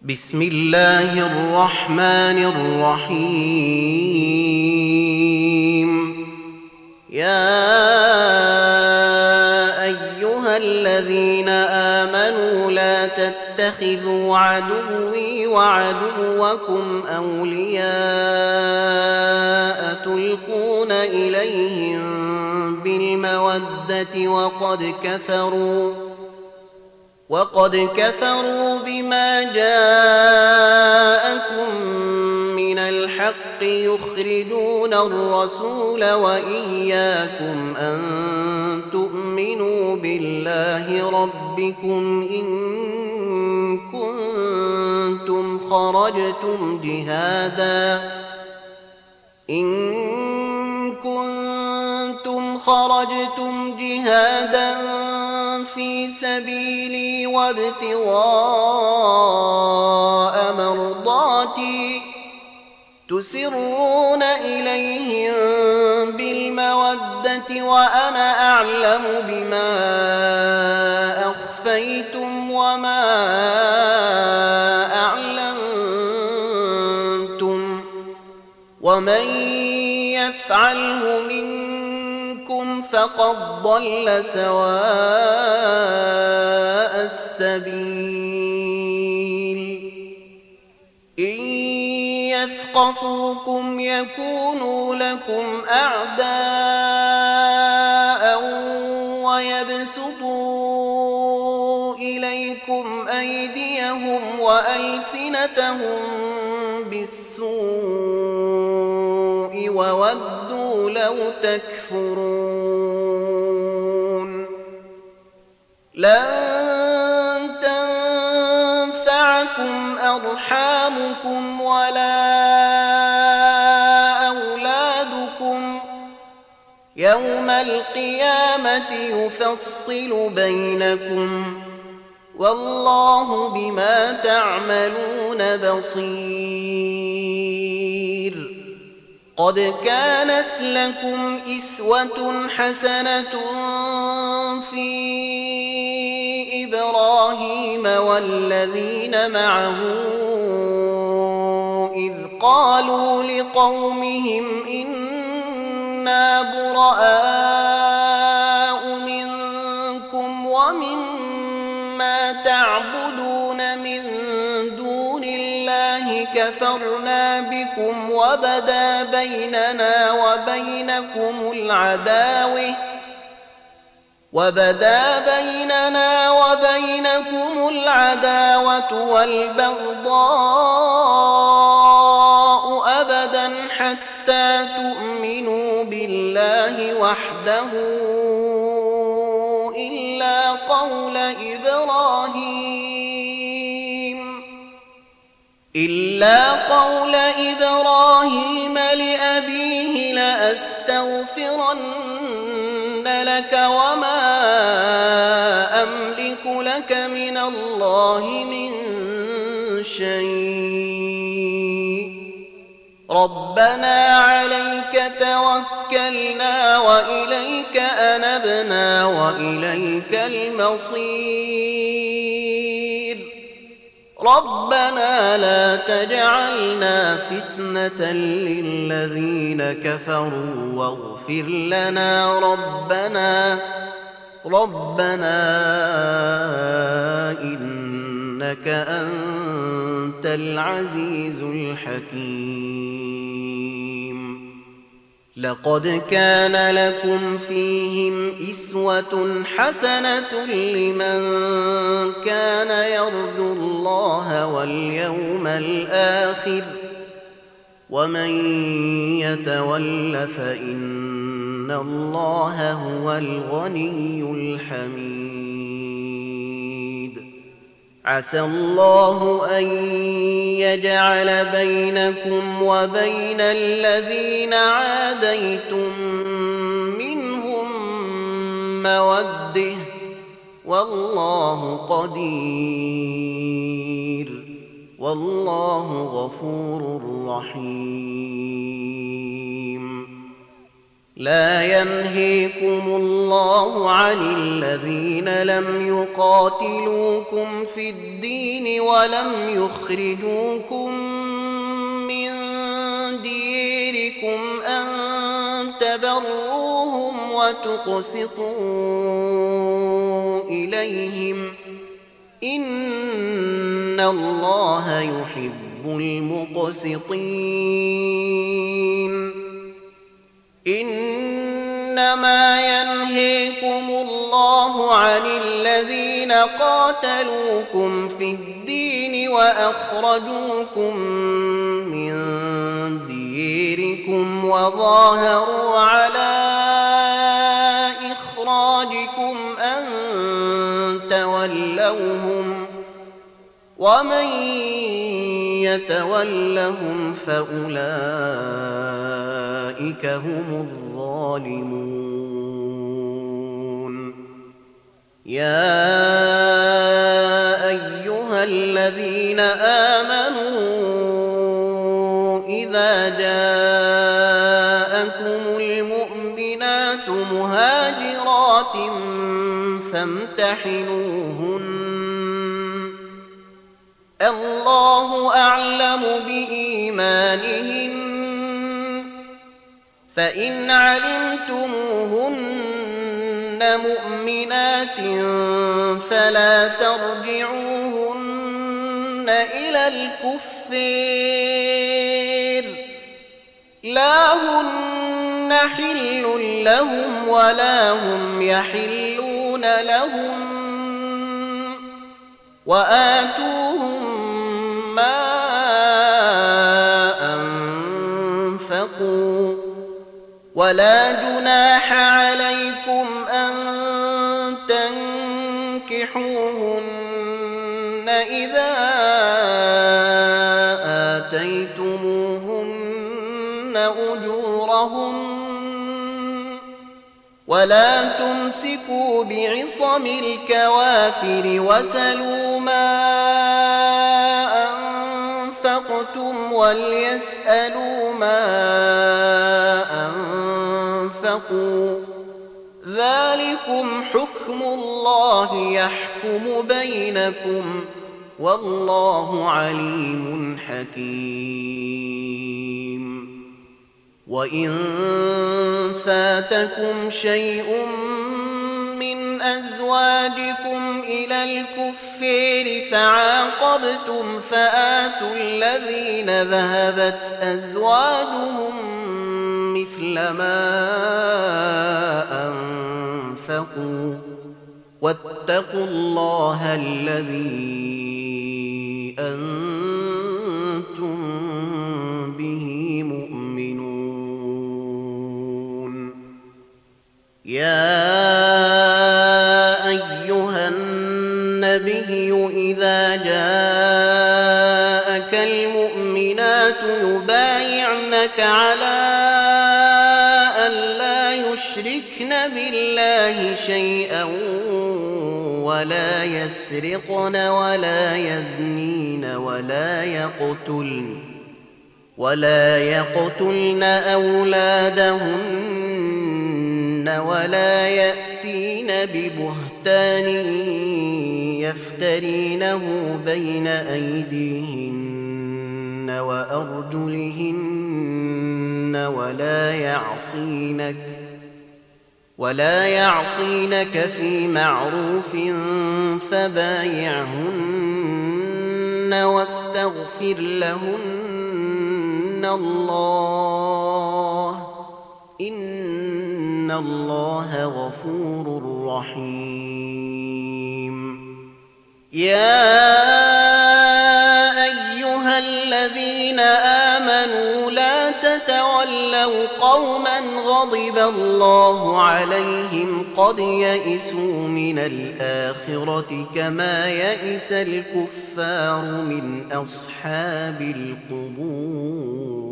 بسم الله الرحمن الرحيم. يا أيها الذين آمنوا لا تتخذوا عدوي وعدوكم أولياء تلقون إليهم بالمودة وقد كفروا بما جاءكم من الحق يخرجون الرسول وإياكم أن تؤمنوا بالله ربكم إن كنتم خرجتم جهادا في سبيلي وابتغاء مرضاتي تسرون إليهم بالمودة وأنا أعلم بما أخفيتم وما أعلنتم ومن يفعله منكم فقد ضل سواء السبيل. إن يثقفوكم يكونوا لكم أعداء ويبسطوا إليكم أيديهم وألسنتهم بالسوء وودوا لو تكفرون. لن تنفعكم أرحامكم ولا أولادكم يوم القيامة يفصل بينكم والله بما تعملون بصير. قد كانت لكم إسوة حسنة في إبراهيم والذين معه إذ قالوا لقومهم إنا براء منكم ومما تعبدون من دون الله كفرنا بكم وبدا بيننا وبينكم العداوة والبغضاء أبدا حتى تؤمنوا بالله وحده إلا قول إبراهيم لأبيه لأستغفرن لك وما أملك لك من الله من شيء. ربنا عليك توكلنا وإليك أنبنا وإليك المصير. ربنا لا تجعلنا فتنة للذين كفروا واغفر لنا ربنا إنك أنت العزيز الحكيم. لقد كان لكم فيهم إسوة حسنة لمن كان يرجو الله واليوم الآخر ومن يتول فإن الله هو الغني الحميد. عسى الله أن يجعل بينكم وبين الذين عاديتم منهم مودة والله قدير والله غفور رحيم. لا ينهيكم الله عن الذين لم يقاتلوكم في الدين ولم يخرجوكم من ديركم أن تبروهم وتقسطوا إليهم إن الله يحب المقسطين إنما ينهيكم الله عن الذين قاتلوكم في الدين وأخرجوكم من ديركم وظاهروا على إخراجكم أن تولوهم ومن يتولهم فأولئك هم الظالمون يا أيها الذين آمنوا إذا جاءكم المؤمنات مهاجرات فامتحنوهن الله أعلم بإيمانهن فإن علمتموهن مؤمنات فلا ترجعوهن إلى الكفار لا هن حل لهم ولا هم يحلون لهم وآتوهم ما أنفقوا ولا جناح عليكم أن تنكحوهن إذا آتيتموهن أجورهن ولا تمسكوا بعصم الكوافر وسلوا ما أنفقتم وليسألوا ما أنفقوا ذلكم حكم الله يحكم بينكم والله عليم حكيم وإن فاتكم شيء من أزواجكم إلى الكفار فعاقبتم فآتوا الذين ذهبت أزواجهم مثل ما أنفقوا واتقوا الله الذي أنتم به مؤمنون يا أيها النبي إذا جاءك المؤمنات يبايعنك على يشركن بالله شيئا ولا يسرقن ولا يزنين ولا يقتلن أولادهن ولا يأتين ببهتان يفترينه بين أيديهن وأرجلهن ولا يعصينك في معروف فبايعهن واستغفر لهن الله إن الله غفور رحيم يا أيها الذين آمنوا لا تتولوا قوما غضب الله عليهم قد يئسوا من الآخرة كما يئس الكفار من أصحاب القبور